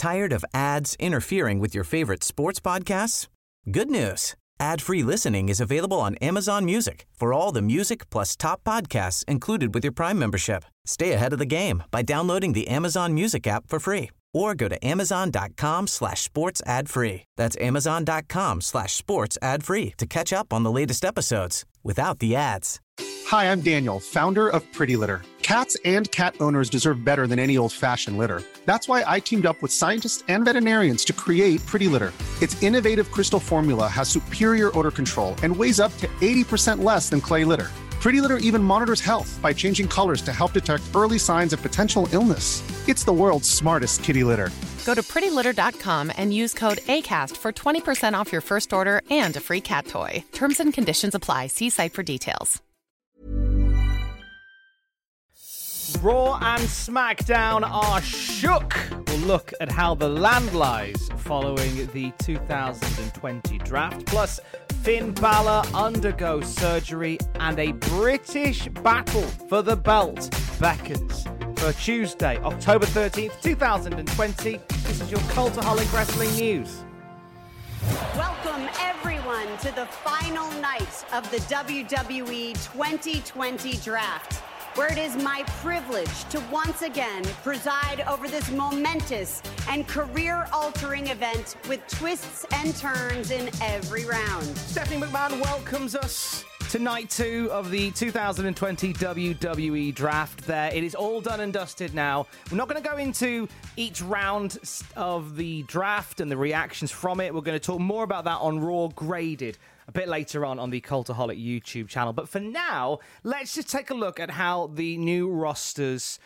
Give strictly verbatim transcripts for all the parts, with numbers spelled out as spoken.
Tired of ads interfering with your favorite sports podcasts? Good news. Ad-free listening is available on Amazon Music for all the music plus top podcasts included with your Prime membership. Stay ahead of the game by downloading the Amazon Music app for free or go to amazon.com slash sports ad free. That's amazon.com slash sports ad free to catch up on the latest episodes without the ads. Hi, I'm Daniel, founder of Pretty Litter. Cats and cat owners deserve better than any old-fashioned litter. That's why I teamed up with scientists and veterinarians to create Pretty Litter. Its innovative crystal formula has superior odor control and weighs up to eighty percent less than clay litter. Pretty Litter even monitors health by changing colors to help detect early signs of potential illness. It's the world's smartest kitty litter. Go to pretty litter dot com and use code ACAST for twenty percent off your first order and a free cat toy. Terms and conditions apply. See site for details. Raw and SmackDown are shook. We'll look at how the land lies following the two thousand twenty draft. Plus, Finn Balor undergoes surgery and a British battle for the belt beckons for Tuesday, October thirteenth, twenty twenty. This is your Cultaholic Wrestling News. Welcome, everyone, to the final night of the W W E twenty twenty draft, where it is my privilege to once again preside over this momentous and career-altering event with twists and turns in every round. Stephanie McMahon welcomes us to night two of the two thousand twenty W W E draft there. It is all done and dusted now. We're not going to go into each round of the draft and the reactions from it. We're going to talk more about that on Raw Graded a bit later on on the Cultaholic YouTube channel. But for now, let's just take a look at how the new rosters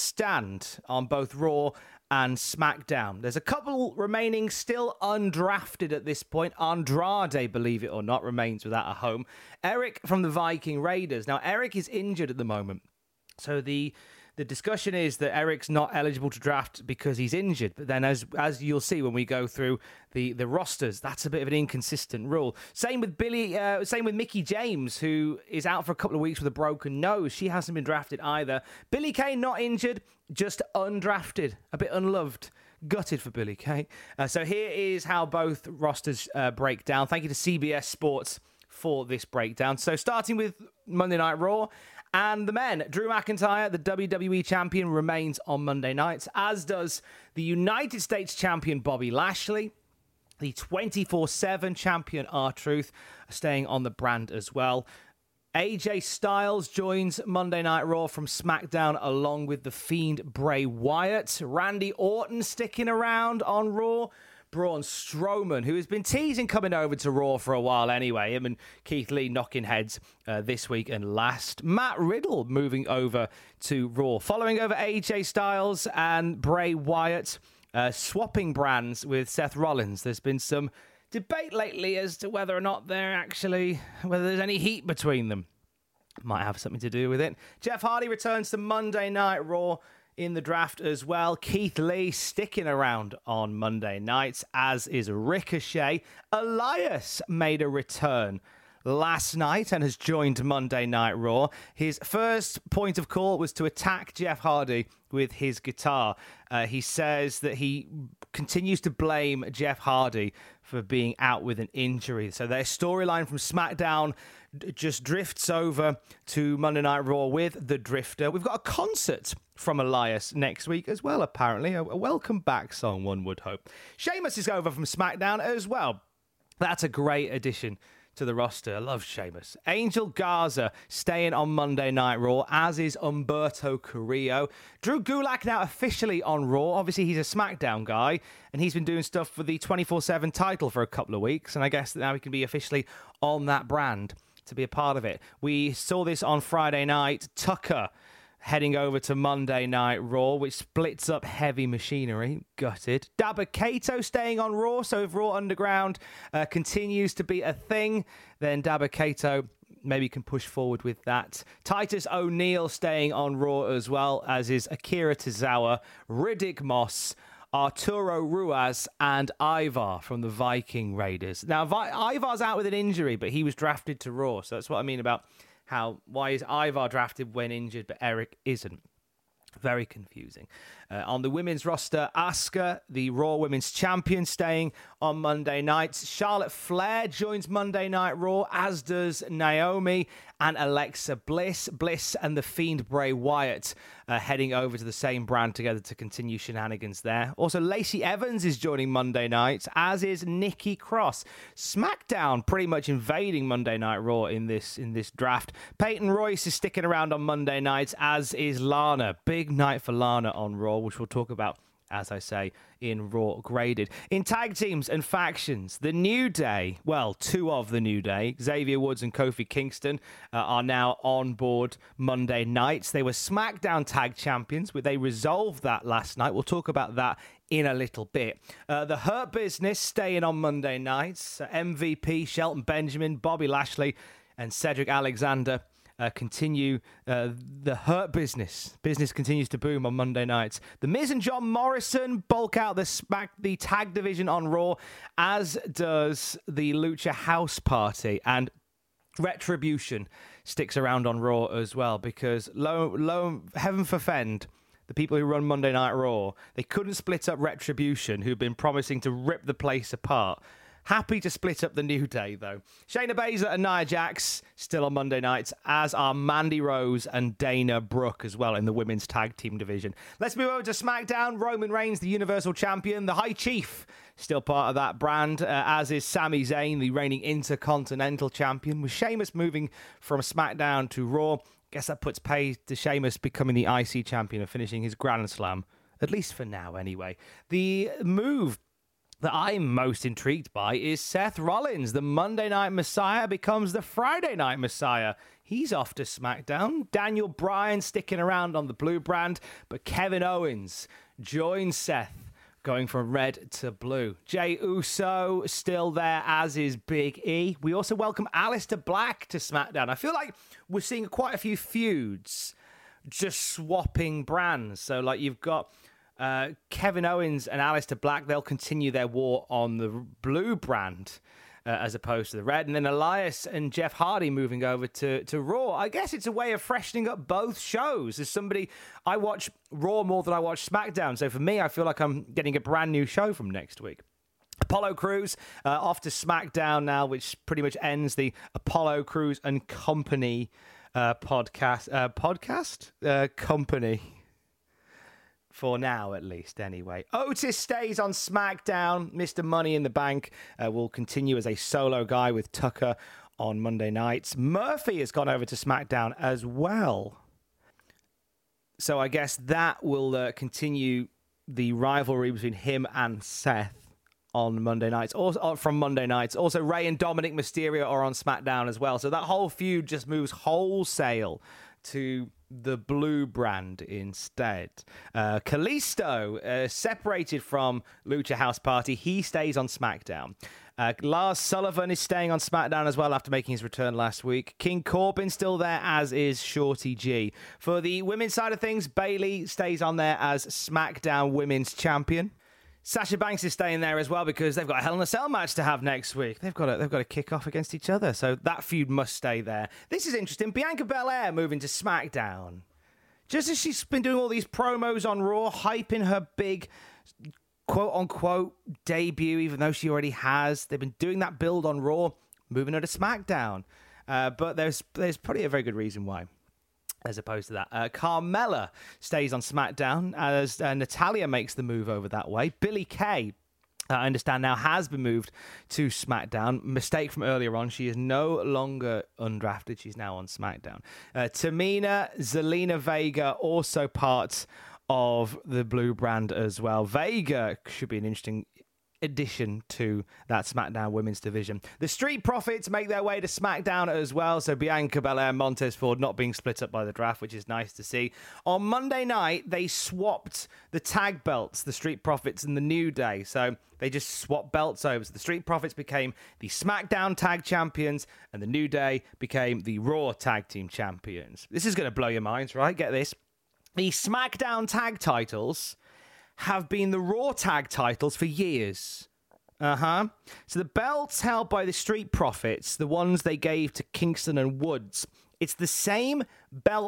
stand on both Raw and SmackDown. There's a couple remaining still undrafted at this point. Andrade, believe it or not, remains without a home. Eric from the Viking Raiders. Now, Eric is injured at the moment. So the the discussion is that Eric's not eligible to draft because he's injured. But then as as you'll see when we go through the, the rosters, that's a bit of an inconsistent rule. Same with Billy, uh, same with Mickie James, who is out for a couple of weeks with a broken nose. She hasn't been drafted either. Billy Kay not injured, just undrafted, a bit unloved. Gutted for Billy Kay. Uh, so here is how both rosters uh, break down. Thank you to C B S Sports for this breakdown. So starting with Monday Night Raw and the men, Drew McIntyre, the W W E champion, remains on Monday nights, as does the United States champion Bobby Lashley. The twenty-four seven champion R-Truth staying on the brand as well. A J Styles joins Monday Night Raw from SmackDown along with the Fiend Bray Wyatt. Randy Orton sticking around on Raw. Braun Strowman, who has been teasing coming over to Raw for a while anyway. Him and Keith Lee knocking heads uh, this week and last. Matt Riddle moving over to Raw. Following over A J Styles and Bray Wyatt, uh, swapping brands with Seth Rollins. There's been some debate lately as to whether or not they're actually, whether there's any heat between them. Might have something to do with it. Jeff Hardy returns to Monday Night Raw in the draft as well. Keith Lee sticking around on Monday nights, as is Ricochet. Elias made a return last night and has joined Monday Night Raw. His first point of call was to attack Jeff Hardy with his guitar. Uh, he says that he continues to blame Jeff Hardy for being out with an injury. So their storyline from SmackDown just drifts over to Monday Night Raw with the Drifter. We've got a concert from Elias next week as well, apparently. A, a welcome back song, one would hope. Sheamus is over from SmackDown as well. That's a great addition to the roster. I love Sheamus. Angel Garza staying on Monday Night Raw, as is Humberto Carrillo. Drew Gulak now officially on Raw. Obviously, he's a SmackDown guy, and he's been doing stuff for the twenty-four seven title for a couple of weeks, and I guess that now he can be officially on that brand to be a part of it. We saw this on Friday night. Tucker heading over to Monday Night Raw, which splits up Heavy Machinery. Gutted. Dabba-Kato staying on Raw, so if Raw Underground uh, continues to be a thing, then Dabba-Kato maybe can push forward with that. Titus O'Neil staying on Raw as well, as is Akira Tozawa, Riddick Moss, Arturo Ruas, and Ivar from the Viking Raiders. Now, Vi- Ivar's out with an injury, but he was drafted to Raw, so that's what I mean about how, why is Ivar drafted when injured, but Eric isn't? Very confusing. Uh, on the women's roster, Asuka, the Raw Women's Champion, staying on Monday nights. Charlotte Flair joins Monday Night Raw, as does Naomi and Alexa Bliss. Bliss and the Fiend Bray Wyatt uh, heading over to the same brand together to continue shenanigans there. Also, Lacey Evans is joining Monday nights, as is Nikki Cross. SmackDown pretty much invading Monday Night Raw in this in this draft. Peyton Royce is sticking around on Monday nights, as is Lana. Big night for Lana on Raw, which we'll talk about, as I say, in Raw Graded. In tag teams and factions, the New Day, well, two of the New Day, Xavier Woods and Kofi Kingston, uh, are now on board Monday nights. They were SmackDown Tag Champions, but they resolved that last night. We'll talk about that in a little bit. Uh, the Hurt Business staying on Monday nights. Uh, M V P, Shelton Benjamin, Bobby Lashley, and Cedric Alexander Uh, continue uh, the Hurt Business. Business continues to boom on Monday nights. The Miz and John Morrison bulk out the smack the tag division on Raw, as does the Lucha House Party. And Retribution sticks around on Raw as well, because lo, lo, heaven forfend, the people who run Monday Night Raw, they couldn't split up Retribution, who've been promising to rip the place apart. Happy to split up the New Day, though. Shayna Baszler and Nia Jax still on Monday nights, as are Mandy Rose and Dana Brooke as well in the women's tag team division. Let's move over to SmackDown. Roman Reigns, the Universal Champion, the High Chief, still part of that brand, uh, as is Sami Zayn, the reigning Intercontinental Champion. With Sheamus moving from SmackDown to Raw, guess that puts pay to Sheamus becoming the I C Champion and finishing his Grand Slam, at least for now anyway. The move that I'm most intrigued by is Seth Rollins. The Monday Night Messiah becomes the Friday Night Messiah. He's off to SmackDown. Daniel Bryan sticking around on the blue brand, but Kevin Owens joins Seth, going from red to blue. Jey Uso still there, as is Big E. We also welcome Aleister Black to SmackDown. I feel like we're seeing quite a few feuds just swapping brands. So, like, you've got Uh, Kevin Owens and Aleister Black, they'll continue their war on the blue brand uh, as opposed to the red. And then Elias and Jeff Hardy moving over to, to Raw. I guess it's a way of freshening up both shows. As somebody, I watch Raw more than I watch SmackDown. So for me, I feel like I'm getting a brand new show from next week. Apollo Crews uh, off to SmackDown now, which pretty much ends the Apollo Crews and Company uh, podcast. Uh, podcast? Uh, company. For now, at least, anyway. Otis stays on SmackDown. Mister Money in the Bank uh, will continue as a solo guy with Tucker on Monday nights. Murphy has gone over to SmackDown as well. So I guess that will uh, continue the rivalry between him and Seth on Monday nights. Also from Monday nights. Also, Rey and Dominic Mysterio are on SmackDown as well. So that whole feud just moves wholesale to the blue brand instead. Uh, Kalisto, uh, separated from Lucha House Party, he stays on SmackDown. Uh, Lars Sullivan is staying on SmackDown as well after making his return last week. King Corbin still there, as is Shorty G. For the women's side of things, Bayley stays on there as SmackDown Women's Champion. Sasha Banks is staying there as well because they've got a Hell in a Cell match to have next week. They've got to, they've got to kick off against each other, so that feud must stay there. This is interesting. Bianca Belair moving to SmackDown. Just as she's been doing all these promos on Raw, hyping her big quote-unquote debut, even though she already has. They've been doing that build on Raw, moving her to SmackDown. Uh, but there's there's probably a very good reason why. As opposed to that, uh, Carmella stays on SmackDown as uh, Natalya makes the move over that way. Billie Kay, uh, I understand now, has been moved to SmackDown. Mistake from earlier on. She is no longer undrafted. She's now on SmackDown. Uh, Tamina, Zelina Vega, also part of the blue brand as well. Vega should be an interesting addition to that SmackDown women's division. The Street Profits make their way to SmackDown as well, so Bianca Belair, Montez Ford not being split up by the draft, which is nice to see. On Monday night, they swapped the tag belts, the Street Profits and the New Day, so they just swapped belts over. So the Street Profits became the SmackDown Tag Champions, and the New Day became the Raw Tag Team Champions. This is going to blow your minds, right? Get this. The SmackDown Tag titles have been the Raw Tag titles for years. Uh-huh. So the belts held by the Street Profits, the ones they gave to Kingston and Woods, it's the same belt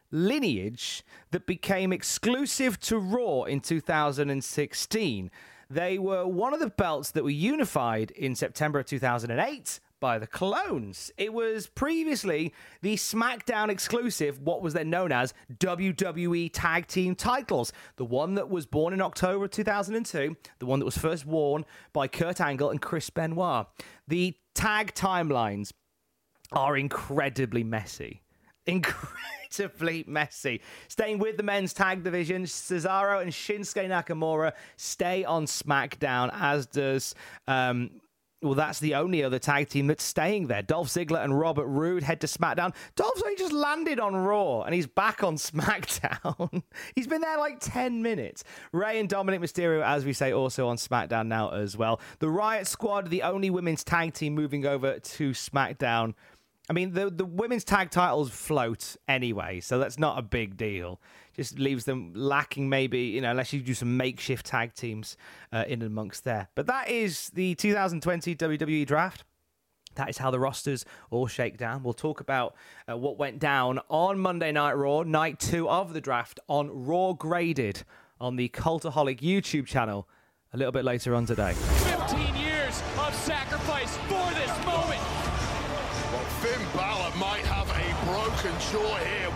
lineage that became exclusive to Raw in two thousand sixteen. They were one of the belts that were unified in September of two thousand eight by the Clones. It was previously the SmackDown exclusive, what was then known as W W E Tag Team titles. The one that was born in October of two thousand two, the one that was first worn by Kurt Angle and Chris Benoit. The tag timelines are incredibly messy. Incredibly messy. Staying with the men's tag division, Cesaro and Shinsuke Nakamura stay on SmackDown, as does... Um, Well, that's the only other tag team that's staying there. Dolph Ziggler and Robert Roode head to SmackDown. Dolph's only just landed on Raw, and he's back on SmackDown. He's been there like ten minutes. Rey and Dominic Mysterio, as we say, also on SmackDown now as well. The Riot Squad, the only women's tag team moving over to SmackDown. I mean, the, the women's tag titles float anyway, so that's not a big deal. Just leaves them lacking maybe, you know, unless you do some makeshift tag teams uh, in amongst there. But that is the two thousand twenty W W E Draft. That is how the rosters all shake down. We'll talk about uh, what went down on Monday Night Raw, night two of the draft, on Raw Graded on the Cultaholic YouTube channel a little bit later on today. fifteen years of sacrifice for this moment. Well, Finn Balor might have a broken jaw here.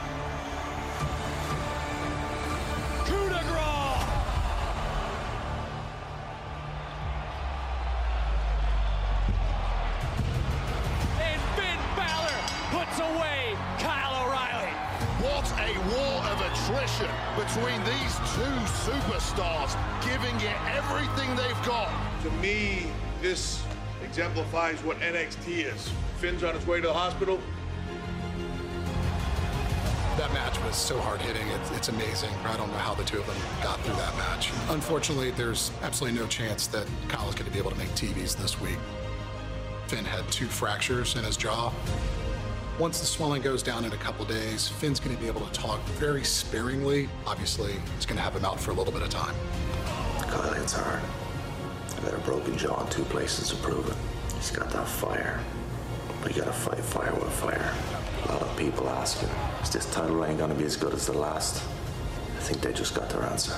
Coup de grace! And Finn Balor puts away Kyle O'Reilly. What a war of attrition between these two superstars, giving it everything they've got. To me, this exemplifies what N X T is. Finn's on his way to the hospital. That match was so hard-hitting, it's, it's amazing. I don't know how the two of them got through that match. Unfortunately, there's absolutely no chance that Kyle is going to be able to make T Vs this week. Finn had two fractures in his jaw. Once the swelling goes down in a couple days, Finn's going to be able to talk very sparingly. Obviously, it's going to have him out for a little bit of time. Kyle hits hard. I got a broken jaw in two places to prove it. He's got that fire. But you gotta fight fire with fire. A lot of people asking, is this title ain't gonna be as good as the last? I think they just got their answer.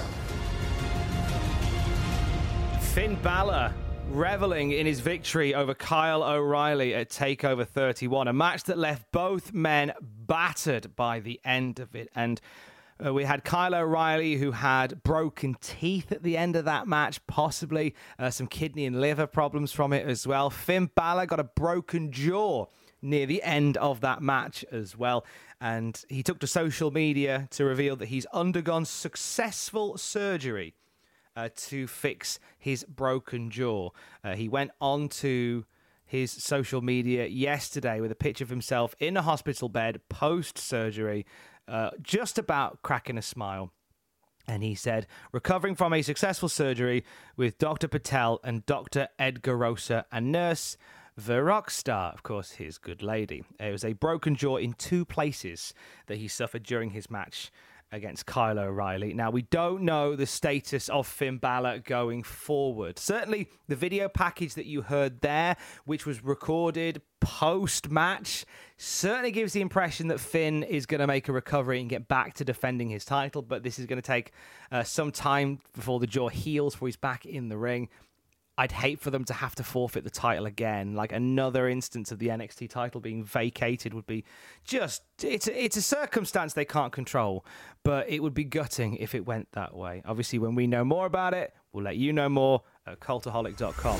Finn Balor reveling in his victory over Kyle O'Reilly at TakeOver thirty-one, a match that left both men battered by the end of it. And Uh, we had Kyle O'Reilly, who had broken teeth at the end of that match, possibly uh, some kidney and liver problems from it as well. Finn Balor got a broken jaw near the end of that match as well. And he took to social media to reveal that he's undergone successful surgery uh, to fix his broken jaw. Uh, he went on to his social media yesterday with a picture of himself in a hospital bed post-surgery, Uh, just about cracking a smile. And he said, recovering from a successful surgery with Doctor Patel and Doctor Edgar Rosa and nurse the Rockstar, of course, his good lady. It was a broken jaw in two places that he suffered during his match against Kyle O'Reilly. Now, we don't know the status of Finn Balor going forward. Certainly, the video package that you heard there, which was recorded post-match, certainly gives the impression that Finn is going to make a recovery and get back to defending his title, but this is going to take uh, some time before the jaw heals, before he's back in the ring. I'd hate for them to have to forfeit the title again. Like, another instance of the N X T title being vacated would be just... It's a, it's a circumstance they can't control, but it would be gutting if it went that way. Obviously, when we know more about it, we'll let you know more at cultaholic dot com.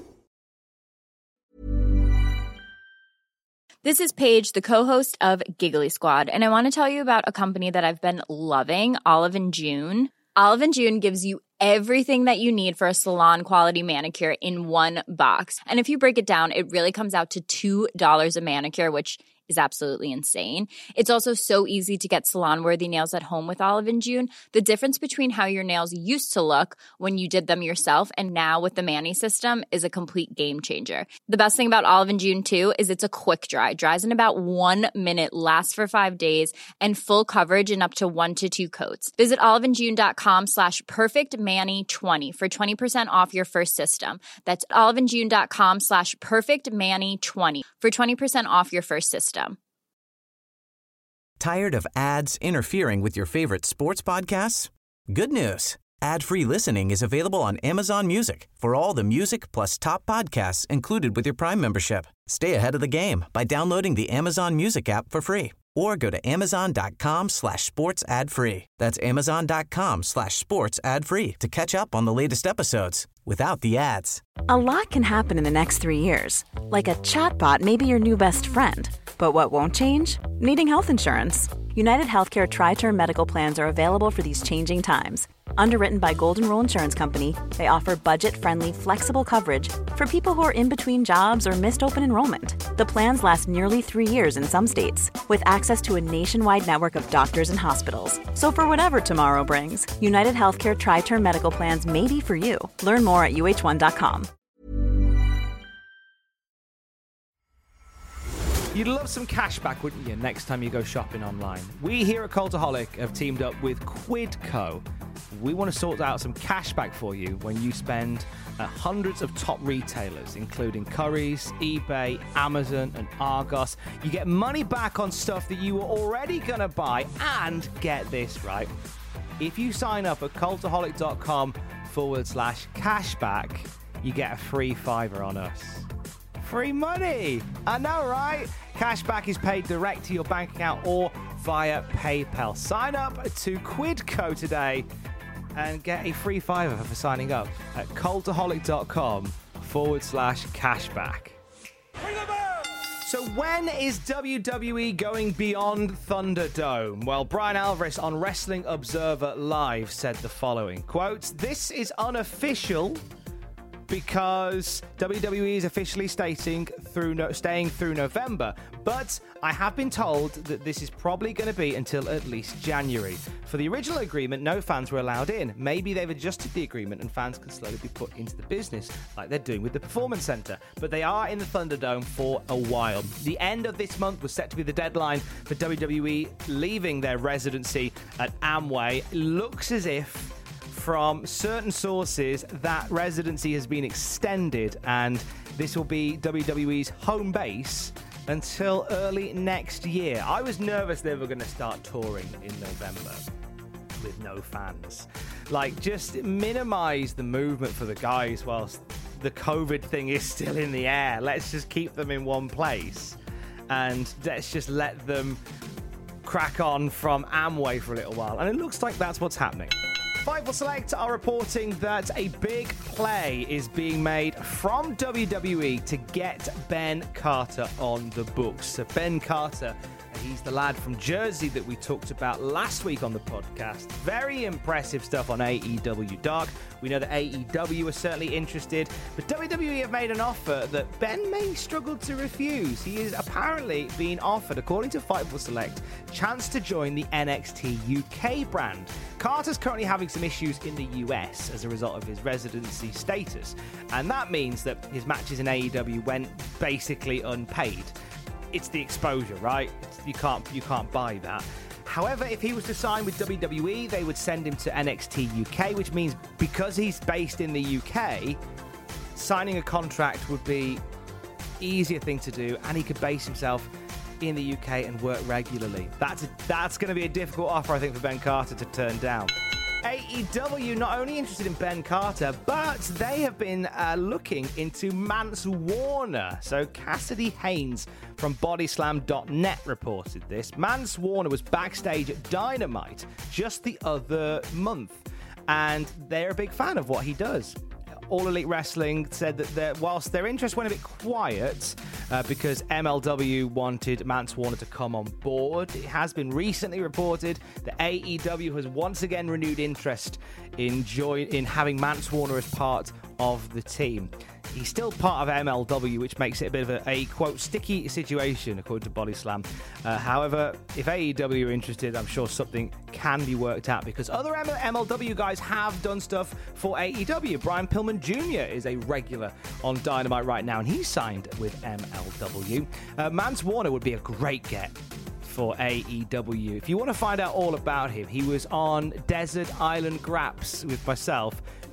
This is Paige, the co-host of Giggly Squad, and I want to tell you about a company that I've been loving, Olive and June. Olive and June gives you everything that you need for a salon-quality manicure in one box. And if you break it down, it really comes out to two dollars a manicure, which is absolutely insane. It's also so easy to get salon-worthy nails at home with Olive and June. The difference between how your nails used to look when you did them yourself and now with the Mani system is a complete game changer. The best thing about Olive and June, too, is it's a quick dry. Dries in about one minute, lasts for five days, and full coverage in up to one to two coats. Visit oliveandjune.com slash perfectmani20 for twenty percent off your first system. That's oliveandjune.com slash perfectmani20 for twenty percent off your first system. Tired of ads interfering with your favorite sports podcasts? Good news. Ad-free listening is available on Amazon Music for all the music plus top podcasts included with your Prime membership. Stay ahead of the game by downloading the Amazon Music app for free or go to amazon.com slash sports ad free. That's amazon.com slash sports ad free to catch up on the latest episodes without the ads. A lot can happen in the next three years. Like a chatbot may be your new best friend. But what won't change? Needing health insurance. United Healthcare Tri-Term Medical Plans are available for these changing times. Underwritten by Golden Rule Insurance Company, they offer budget-friendly, flexible coverage for people who are in between jobs or missed open enrollment. The plans last nearly three years in some states, with access to a nationwide network of doctors and hospitals. So for whatever tomorrow brings, United Healthcare Tri-Term Medical Plans may be for you. Learn more at U H one dot com. You'd love some cash back, wouldn't you, next time you go shopping online? We here at Cultaholic have teamed up with Quidco. We want to sort out some cash back for you when you spend at hundreds of top retailers, including Currys, eBay, Amazon, and Argos. You get money back on stuff that you were already going to buy, and get this, right? If you sign up at cultaholic.com forward slash cashback, you get a free fiver on us. Free money! I know, right? Cashback is paid direct to your bank account or via PayPal. Sign up to Quidco today and get a free fiver for signing up at cultaholic.com forward slash cashback. So when is W W E going beyond Thunderdome? Well, Brian Alvarez on Wrestling Observer Live said the following, quote, "This is unofficial because W W E is officially stating through no, staying through November, but I have been told that this is probably going to be until at least January. For the original agreement, no fans were allowed in. Maybe they've adjusted the agreement and fans can slowly be put into the business like they're doing with the Performance Center. But they are in the Thunderdome for a while. The end of this month was set to be the deadline for W W E leaving their residency at Amway. It looks as if from certain sources that residency has been extended and this will be W W E's home base until early next year. I was nervous they were going to start touring in November with no fans. Like, just minimize the movement for the guys whilst the COVID thing is still in the air. Let's just keep them in one place and let's just let them crack on from Amway for a little while. And it looks like that's what's happening. Fightful Select are reporting that a big play is being made from W W E to get Ben Carter on the books. So Ben Carter, he's the lad from Jersey that we talked about last week on the podcast. Very impressive stuff on A E W Dark. We know that A E W are certainly interested, but W W E have made an offer that Ben may struggle to refuse. He is apparently being offered, according to Fightful Select, chance to join the N X T U K brand. Carter's currently having some issues in the U S as a result of his residency status, and that means that his matches in A E W went basically unpaid. It's the exposure, right? You can't you can't buy that. However, if he was to sign with W W E, they would send him to N X T U K, which means because he's based in the U K, signing a contract would be easier thing to do, and he could base himself in the U K and work regularly. That's a, that's going to be a difficult offer, I think, for Ben Carter to turn down. A E W not only interested in Ben Carter, but they have been uh, looking into Mance Warner. So Cassidy Haynes from Bodyslam dot net reported this. Mance Warner was backstage at Dynamite just the other month, and they're a big fan of what he does. All Elite Wrestling said that whilst their interest went a bit quiet uh, because M L W wanted Mance Warner to come on board, it has been recently reported that A E W has once again renewed interest in join in having Mance Warner as part of the team. He's still part of M L W, which makes it a bit of a, a quote, sticky situation, according to Body Slam. Uh, however, if A E W are interested, I'm sure something can be worked out because other M L W guys have done stuff for A E W. Brian Pillman Junior is a regular on Dynamite right now, and he's signed with M L W. Uh, Mance Warner would be a great get for A E W. If you want to find out all about him, he was on Desert Island Graps with myself,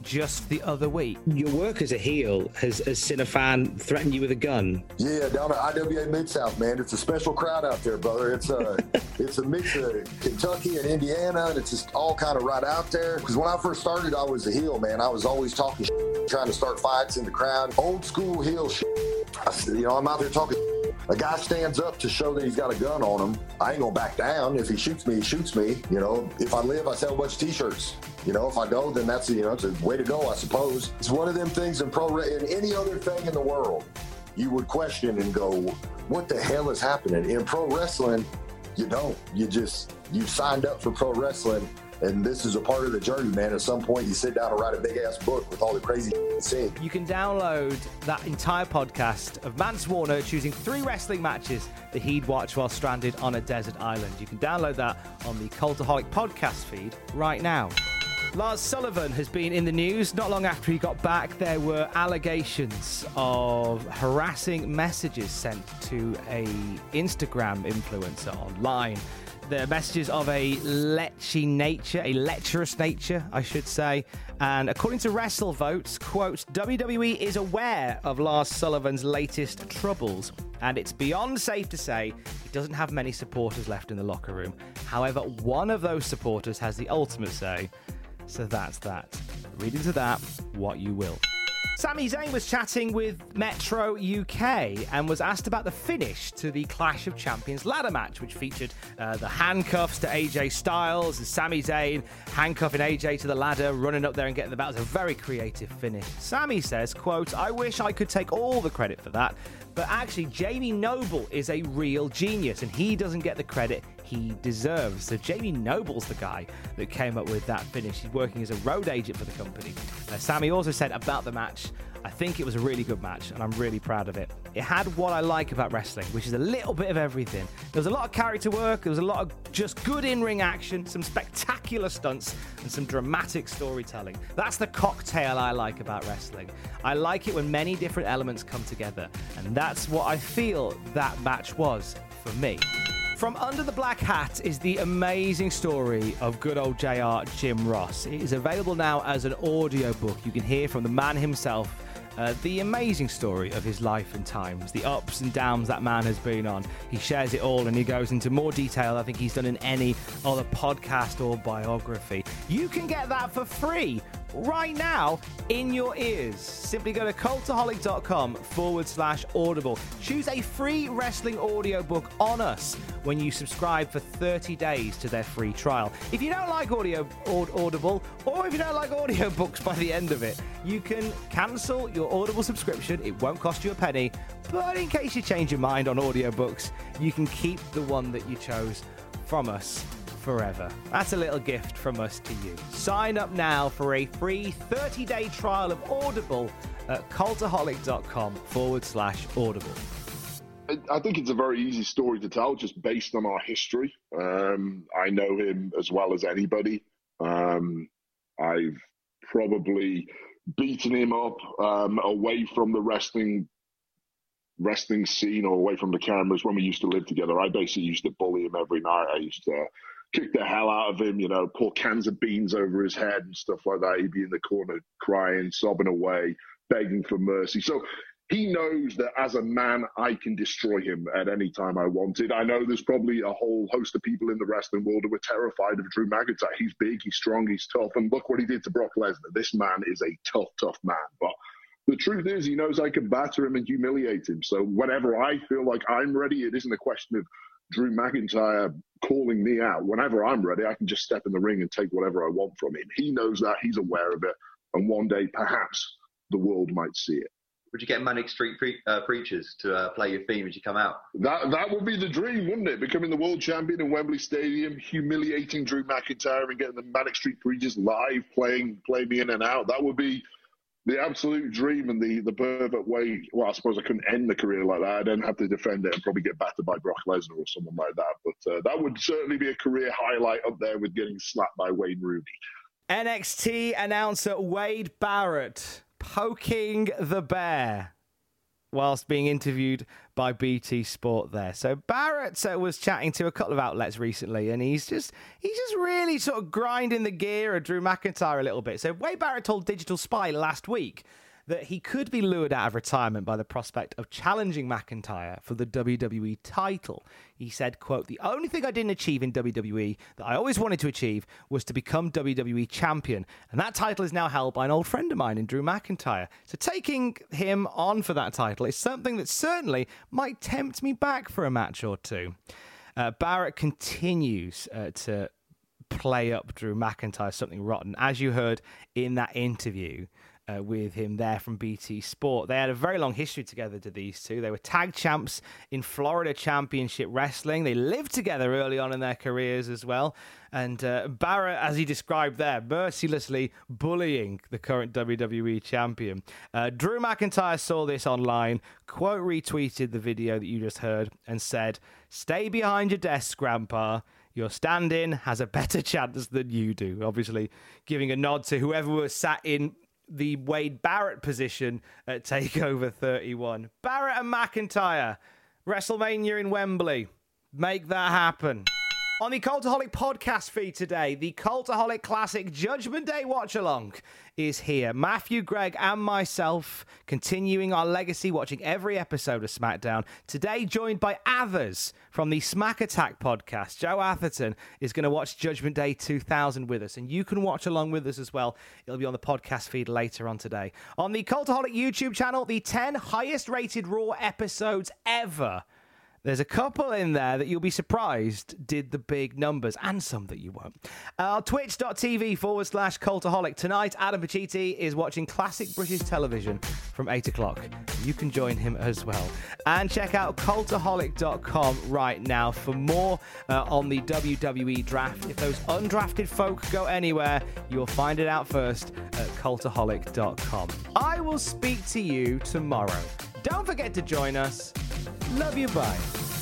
just the other week. Your work as a heel has, has seen a fan threaten you with a gun. Yeah, down at I W A Mid-South, man. It's a special crowd out there, brother. It's a, it's a mix of Kentucky and Indiana, and it's just all kind of right out there. Because when I first started, I was a heel, man. I was always talking shit, trying to start fights in the crowd. Old school heel shit. I, you know, I'm out there talking shit. A guy stands up to show that he's got a gun on him. I ain't gonna back down. If he shoots me, he shoots me. You know, if I live, I sell a bunch of T-shirts. You know, if I go, then that's, you know, it's a way to go, I suppose. It's one of them things in pro wrestling, in any other thing in the world, you would question and go, what the hell is happening? In pro wrestling, you don't. You just, you signed up for pro wrestling, and this is a part of the journey, man. At some point, you sit down and write a big-ass book with all the crazy shit. You can download that entire podcast of Mance Warner choosing three wrestling matches that he'd watch while stranded on a desert island. You can download that on the Cultaholic podcast feed right now. Lars Sullivan has been in the news. Not long after he got back, there were allegations of harassing messages sent to a Instagram influencer online. The messages of a lechy nature, a lecherous nature, I should say. And according to WrestleVotes, quote, W W E is aware of Lars Sullivan's latest troubles, and it's beyond safe to say he doesn't have many supporters left in the locker room. However, one of those supporters has the ultimate say, so that's that. Read into that what you will. Sami Zayn was chatting with Metro U K and was asked about the finish to the Clash of Champions ladder match, which featured uh, the handcuffs to A J Styles and Sami Zayn handcuffing A J to the ladder, running up there and getting the belt. It was a very creative finish. Sami says, quote, I wish I could take all the credit for that, but actually Jamie Noble is a real genius and he doesn't get the credit he deserves. So Jamie Noble's the guy that came up with that finish. He's working as a road agent for the company. Uh, Sami also said about the match, I think it was a really good match and I'm really proud of it. It had what I like about wrestling, which is a little bit of everything. There was a lot of character work, there was a lot of just good in-ring action, some spectacular stunts and some dramatic storytelling. That's the cocktail I like about wrestling. I like it when many different elements come together, and that's what I feel that match was for me. From Under the Black Hat is the amazing story of good old J R Jim Ross. It is available now as an audiobook. You can hear from the man himself uh, the amazing story of his life and times, the ups and downs that man has been on. He shares it all and he goes into more detail I think he's done in any other podcast or biography. You can get that for free right now in your ears. Simply go to cultaholic.com forward slash audible. Choose a free wrestling audiobook on us when you subscribe for thirty days to their free trial. If you don't like audio aud- Audible, or if you don't like audiobooks by the end of it, you can cancel your Audible subscription. It won't cost you a penny, but in case you change your mind on audiobooks, you can keep the one that you chose from us forever. That's a little gift from us to you. Sign up now for a free thirty-day trial of Audible at cultaholic.com forward slash audible. I think it's a very easy story to tell, just based on our history. Um, I know him as well as anybody. Um, I've probably beaten him up um, away from the wrestling wrestling scene or away from the cameras when we used to live together. I basically used to bully him every night. I used to kick the hell out of him, you know, pour cans of beans over his head and stuff like that. He'd be in the corner crying, sobbing away, begging for mercy. So he knows that as a man, I can destroy him at any time I wanted. I know there's probably a whole host of people in the wrestling world who are terrified of Drew McIntyre. He's big, he's strong, he's tough. And look what he did to Brock Lesnar. This man is a tough, tough man. But the truth is, he knows I can batter him and humiliate him. So whenever I feel like I'm ready, it isn't a question of Drew McIntyre calling me out. Whenever I'm ready, I can just step in the ring and take whatever I want from him. He knows that. He's aware of it. And one day, perhaps, the world might see it. Would you get Manic Street pre- uh, Preachers to uh, play your theme as you come out? That that would be the dream, wouldn't it? Becoming the world champion in Wembley Stadium, humiliating Drew McIntyre and getting the Manic Street Preachers live playing, play me in and out. That would be the absolute dream and the, the perfect way. Well, I suppose I couldn't end the career like that. I'd then have to defend it and probably get battered by Brock Lesnar or someone like that. But uh, that would certainly be a career highlight up there with getting slapped by Wayne Rooney. N X T announcer Wade Barrett poking the bear. whilst being interviewed by B T Sport there. So Barrett uh, was chatting to a couple of outlets recently, and he's just he's just really sort of grinding the gear of Drew McIntyre a little bit. So Wade Barrett told Digital Spy last week that he could be lured out of retirement by the prospect of challenging McIntyre for the W W E title. He said, quote, "The only thing I didn't achieve in W W E that I always wanted to achieve was to become W W E champion. And that title is now held by an old friend of mine in Drew McIntyre. So taking him on for that title is something that certainly might tempt me back for a match or two." Uh, Barrett continues uh, to play up Drew McIntyre something rotten, as you heard in that interview Uh, with him there from B T Sport. They had a very long history together, to these two. They were tag champs in Florida Championship Wrestling. They lived together early on in their careers as well. And uh, Barrett, as he described there, mercilessly bullying the current W W E champion. Uh, Drew McIntyre saw this online, quote retweeted the video that you just heard, and said, "Stay behind your desk, Grandpa. Your stand-in has a better chance than you do." Obviously giving a nod to whoever was sat in the Wade Barrett position at TakeOver thirty-one. Barrett and McIntyre, WrestleMania in Wembley. Make that happen. On the Cultaholic podcast feed today, the Cultaholic Classic Judgment Day watch-along is here. Matthew, Greg, and myself continuing our legacy, watching every episode of SmackDown. Today, joined by Athers from the Smack Attack podcast. Joe Atherton is going to watch Judgment Day two thousand with us, and you can watch along with us as well. It'll be on the podcast feed later on today. On the Cultaholic YouTube channel, the ten highest-rated Raw episodes ever. There's a couple in there that you'll be surprised did the big numbers, and some that you won't. Uh, Twitch.tv forward slash Cultaholic. Tonight, Adam Pacitti is watching classic British television from eight o'clock. You can join him as well. And check out cultaholic dot com right now for more uh, on the W W E draft. If those undrafted folk go anywhere, you'll find it out first at cultaholic dot com. I will speak to you tomorrow. Don't forget to join us. Love you, bye.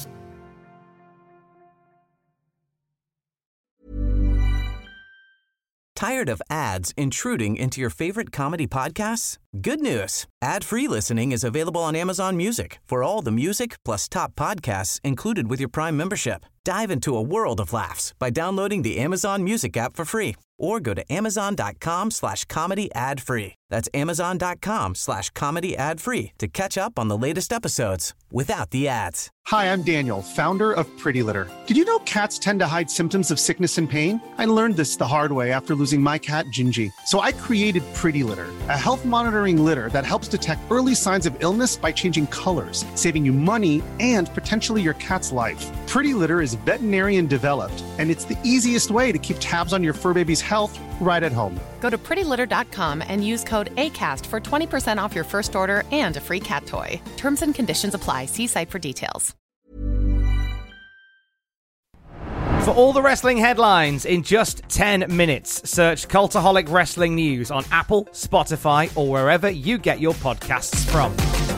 Tired of ads intruding into your favorite comedy podcasts? Good news. Ad-free listening is available on Amazon Music for all the music plus top podcasts included with your Prime membership. Dive into a world of laughs by downloading the Amazon Music app for free or go to amazon.com slash comedy ad free. That's amazon.com slash comedy ad free to catch up on the latest episodes without the ads. Hi, I'm Daniel, founder of Pretty Litter. Did you know cats tend to hide symptoms of sickness and pain? I learned this the hard way after losing my cat, Gingy. So I created Pretty Litter, a health monitoring litter that helps detect early signs of illness by changing colors, saving you money and potentially your cat's life. Pretty Litter is veterinarian developed, and it's the easiest way to keep tabs on your fur baby's health right at home. Go to pretty litter dot com and use code ACAST for twenty percent off your first order and a free cat toy. Terms and conditions apply. See site for details. For all the wrestling headlines in just ten minutes, search Cultaholic Wrestling News on Apple, Spotify, or wherever you get your podcasts from.